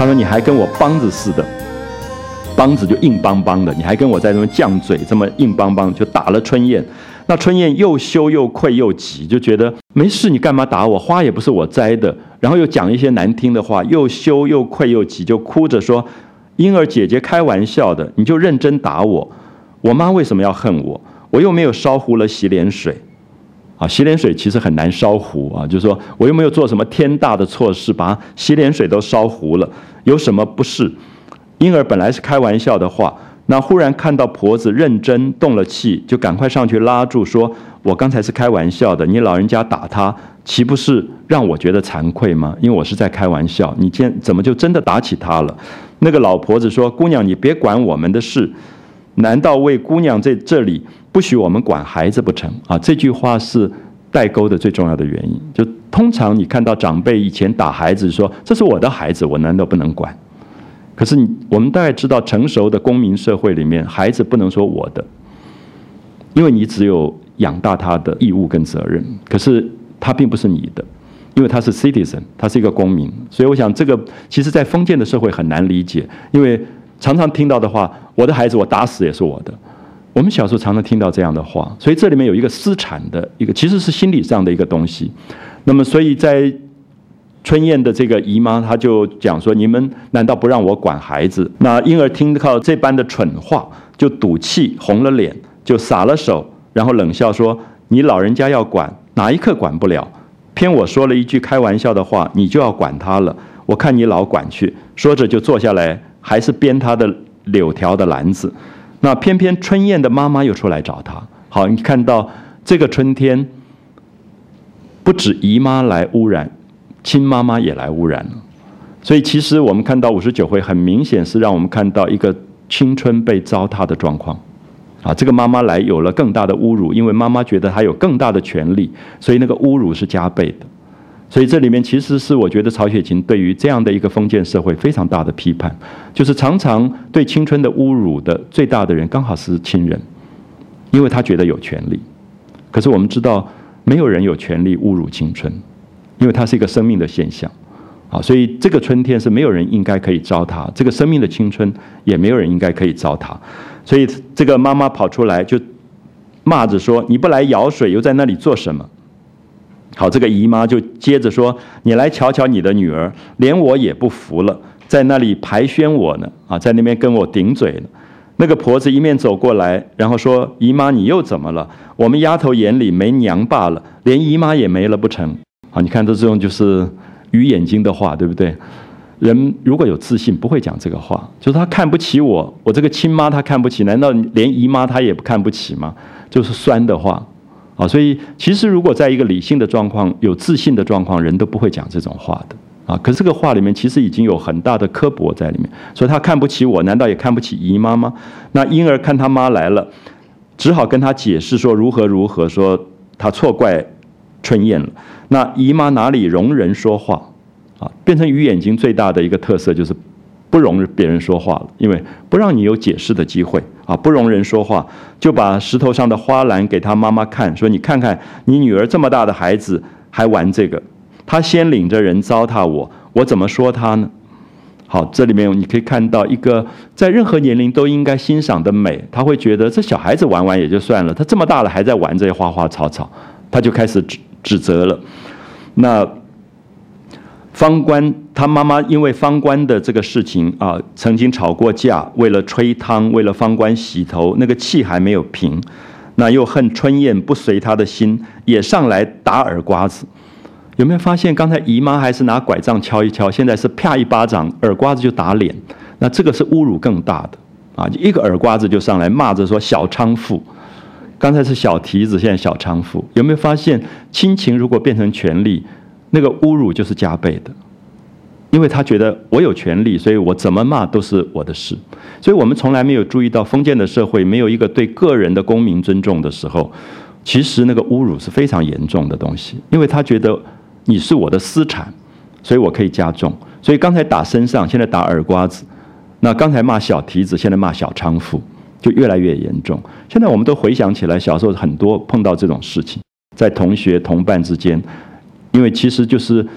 他说你还跟我梆子似的，梆子就硬邦邦的，你还跟我在那边犟嘴，这么硬邦邦，就打了春燕。那春燕又羞又愧又急，就觉得没事，你干嘛打我？花也不是我摘的，然后又讲一些难听的话，又羞又愧又急，就哭着说：“婴儿姐姐开玩笑的，你就认真打我。我妈为什么要恨我？我又没有烧糊了洗脸水。”啊，洗脸水其实很难烧糊啊，就是说我又没有做什么天大的错事，把洗脸水都烧糊了，有什么不是？婴儿本来是开玩笑的话，那忽然看到婆子认真动了气，就赶快上去拉住，说：“我刚才是开玩笑的，你老人家打他，岂不是让我觉得惭愧吗？因为我是在开玩笑，你今天怎么就真的打起他了？”那个老婆子说：“姑娘，你别管我们的事，难道为姑娘在这里不许我们管孩子不成？”啊，这句话是代沟的最重要的原因。就通常你看到长辈以前打孩子说：“这是我的孩子，我难道不能管？”可是我们大概知道，成熟的公民社会里面，孩子不能说我的，因为你只有养大他的义务跟责任。可是他并不是你的，因为他是 citizen， 他是一个公民。所以我想，这个其实在封建的社会很难理解，因为常常听到的话，我的孩子我打死也是我的。我们小时候常常听到这样的话，所以这里面有一个私产的一个，其实是心理上的一个东西。那么，所以在春燕的这个姨妈，她就讲说：“你们难道不让我管孩子？”那婴儿听到这般的蠢话，就赌气红了脸，就撒了手，然后冷笑说：“你老人家要管，哪一刻管不了？偏我说了一句开玩笑的话，你就要管他了。我看你老管去。”说着就坐下来，还是编他的柳条的篮子。那偏偏春燕的妈妈又出来找他。好，你看到这个春天，不止姨妈来污染，亲妈妈也来污染了。所以其实我们看到59回，很明显是让我们看到一个青春被糟蹋的状况。啊，这个妈妈来有了更大的侮辱，因为妈妈觉得她有更大的权利，所以那个侮辱是加倍的。所以这里面其实是我觉得曹雪芹对于这样的一个封建社会非常大的批判，就是常常对青春的侮辱的最大的人刚好是亲人，因为他觉得有权利。可是我们知道，没有人有权利侮辱青春，因为它是一个生命的现象。啊，所以这个春天是没有人应该可以糟蹋，这个生命的青春也没有人应该可以糟蹋。所以这个妈妈跑出来就骂着说：“你不来舀水，又在那里做什么？”好，这个姨妈就接着说：“你来瞧瞧你的女儿，连我也不服了，在那里排宣我呢，啊，在那边跟我顶嘴呢。”那个婆子一面走过来，然后说：“姨妈，你又怎么了？我们丫头眼里没娘罢了，连姨妈也没了不成？”好，你看这种就是鱼眼睛的话，对不对？人如果有自信，不会讲这个话，就是他看不起我，我这个亲妈他看不起，难道连姨妈他也不看不起吗？就是酸的话。啊，所以其实如果在一个理性的状况、有自信的状况，人都不会讲这种话的啊。可是这个话里面其实已经有很大的刻薄在里面，所以他看不起我，难道也看不起姨妈吗？那婴儿看他妈来了，只好跟他解释说如何如何，说他错怪春燕了。那姨妈哪里容人说话啊？变成鱼眼睛最大的一个特色就是不容别人说话了，因为不让你有解释的机会啊，不容人说话，就把石头上的花篮给他妈妈看，说：“你看看，你女儿这么大的孩子还玩这个，她先领着人糟蹋我，我怎么说她呢？”好，这里面你可以看到一个在任何年龄都应该欣赏的美，他会觉得这小孩子玩玩也就算了，他这么大了还在玩这些花花草草，他就开始指责了。那方官他妈妈因为方官的这个事情啊，曾经吵过架，为了吹汤，为了方官洗头，那个气还没有平，那又恨春燕不随他的心，也上来打耳刮子。有没有发现，刚才姨妈还是拿拐杖敲一敲，现在是啪一巴掌，耳刮子就打脸。那这个是侮辱更大的啊！一个耳刮子就上来骂着说小娼妇，刚才是小蹄子，现在小娼妇。有没有发现，亲情如果变成权力，那个侮辱就是加倍的，因为他觉得我有权利，所以我怎么骂都是我的事。所以我们从来没有注意到，封建的社会没有一个对个人的公民尊重的时候，其实那个侮辱是非常严重的东西，因为他觉得你是我的私产，所以我可以加重。所以刚才打身上，现在打耳刮子，那刚才骂小蹄子，现在骂小娼妇，就越来越严重。现在我们都回想起来，小时候很多碰到这种事情，在同学同伴之间，因为其实就是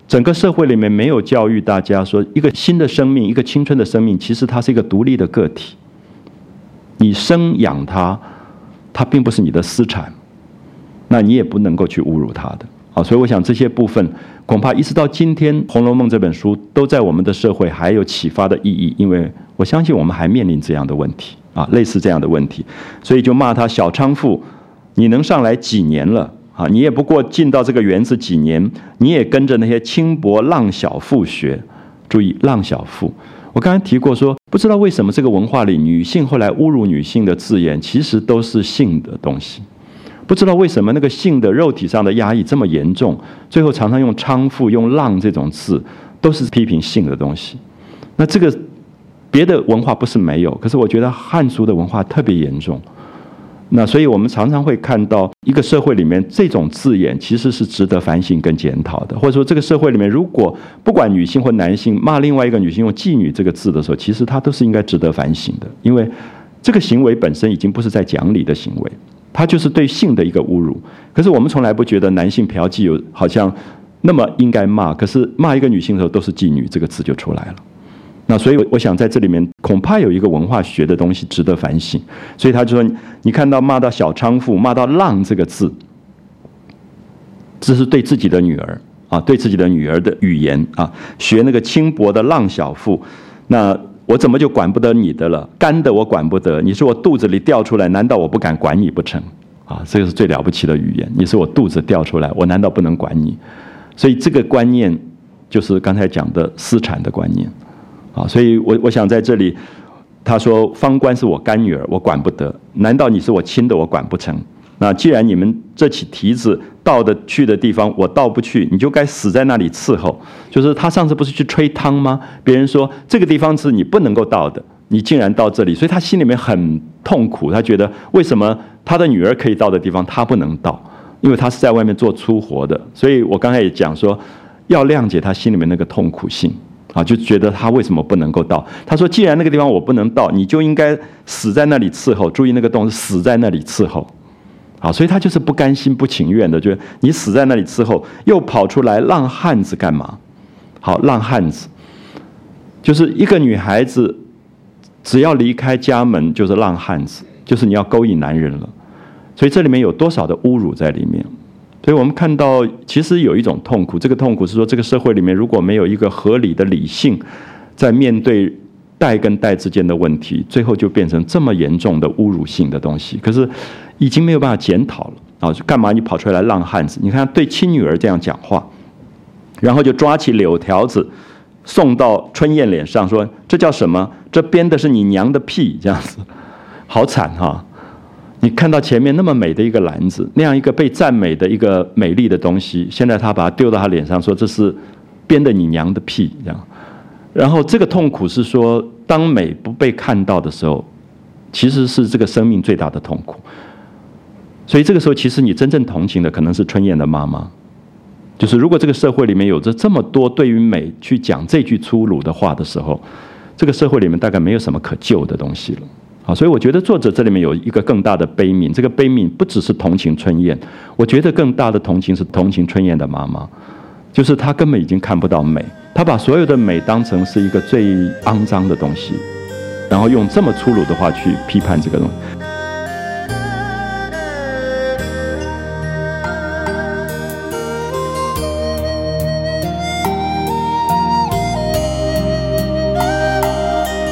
整个社会里面没有教育大家说，一个新的生命，一个青春的生命，其实它是一个独立的个体。你生养它，它并不是你的私产，那你也不能够去侮辱它的。所以我想这些部分恐怕一直到今天，《红楼梦》这本书都在我们的社会还有启发的意义，因为我相信我们还面临这样的问题类似这样的问题，所以就骂他小娼妇，你能上来几年了你也不过进到这个园子几年，你也跟着那些轻薄浪小妇学。注意浪小妇，我刚才提过说，不知道为什么这个文化里女性后来侮辱女性的字眼其实都是性的东西，不知道为什么那个性的肉体上的压抑这么严重，最后常常用娼妇用浪这种字都是批评性的东西。那这个别的文化不是没有，可是我觉得汉族的文化特别严重。那所以我们常常会看到一个社会里面这种字眼其实是值得反省跟检讨的，或者说这个社会里面如果不管女性或男性骂另外一个女性用妓女这个字的时候，其实它都是应该值得反省的，因为这个行为本身已经不是在讲理的行为，它就是对性的一个侮辱。可是我们从来不觉得男性嫖妓有好像那么应该骂，可是骂一个女性的时候都是妓女这个字就出来了。那所以我想在这里面恐怕有一个文化学的东西值得反省。所以他就说，你看到骂到小娼妇，骂到浪这个字，这是对自己的女儿对自己的女儿的语言学那个轻薄的浪小妇，那我怎么就管不得你的了？干的我管不得，你是我肚子里掉出来，难道我不敢管你不成？这个是最了不起的语言。你是我肚子掉出来，我难道不能管你？所以这个观念就是刚才讲的私产的观念所以我想在这里，他说方官是我干女儿，我管不得，难道你是我亲的，我管不成？那既然你们这起蹄子到的去的地方我到不去，你就该死在那里伺候。就是他上次不是去吹汤吗？别人说这个地方是你不能够到的，你竟然到这里，所以他心里面很痛苦。他觉得为什么他的女儿可以到的地方他不能到？因为他是在外面做粗活的。所以我刚才也讲说，要谅解他心里面那个痛苦性就觉得他为什么不能够到？他说既然那个地方我不能到，你就应该死在那里伺候。注意那个动是死在那里伺候所以他就是不甘心不情愿的，觉得你死在那里伺候，又跑出来浪汉子干嘛？浪汉子就是一个女孩子只要离开家门就是浪汉子，就是你要勾引男人了。所以这里面有多少的侮辱在里面？所以我们看到其实有一种痛苦，这个痛苦是说这个社会里面如果没有一个合理的理性在面对代跟代之间的问题，最后就变成这么严重的侮辱性的东西。可是已经没有办法检讨了干嘛你跑出来浪汉子？你看对亲女儿这样讲话，然后就抓起柳条子送到春燕脸上说这叫什么？这编的是你娘的屁，这样子好惨你看到前面那么美的一个篮子，那样一个被赞美的一个美丽的东西，现在他把它丢到他脸上说这是编的你娘的屁，这样。然后这个痛苦是说，当美不被看到的时候，其实是这个生命最大的痛苦。所以这个时候其实你真正同情的可能是春燕的妈妈，就是如果这个社会里面有着这么多对于美去讲这句粗鲁的话的时候，这个社会里面大概没有什么可救的东西了。所以我觉得作者这里面有一个更大的悲悯，这个悲悯不只是同情春燕，我觉得更大的同情是同情春燕的妈妈，就是她根本已经看不到美，她把所有的美当成是一个最肮脏的东西，然后用这么粗鲁的话去批判这个东西。